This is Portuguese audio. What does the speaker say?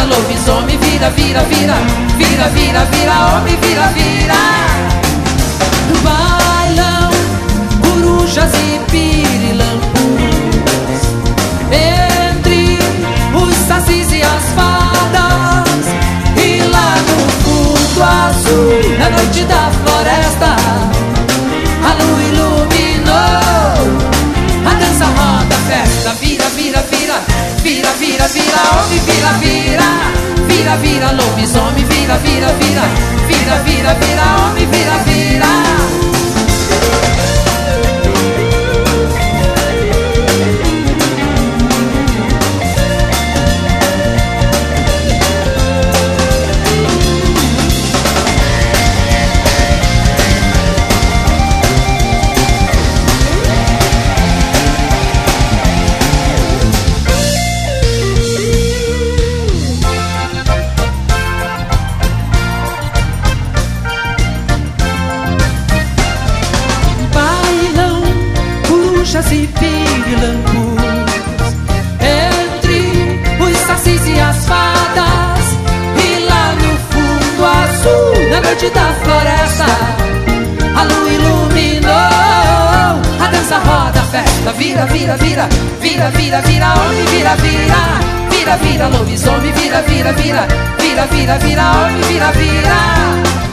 vira, lobisomem, vira, vira, vira, vira, vira, vira, homem, vira, vira. No bailão, corujas e pirilampus, entre os sacis e as fadas, e lá no fundo azul, na noite da floresta, a lua iluminou, a dança roda, festa, vira, vira, vira, vira, vira, vira, homem, vira, vira, vira, vira, lobisomem, vira, vira, vira, vira, vira, vira, homem, vira, vira. E pirilampus, entre os sacis e as fadas, e lá no fundo azul, na noite da floresta, a lua iluminou, a dança roda, a festa, vira, vira, vira, vira, vira, vira, homem, vira, vira, vira, vira, lobisomem, vira, vira, vira, vira, vira, vira, homem, vira, vira.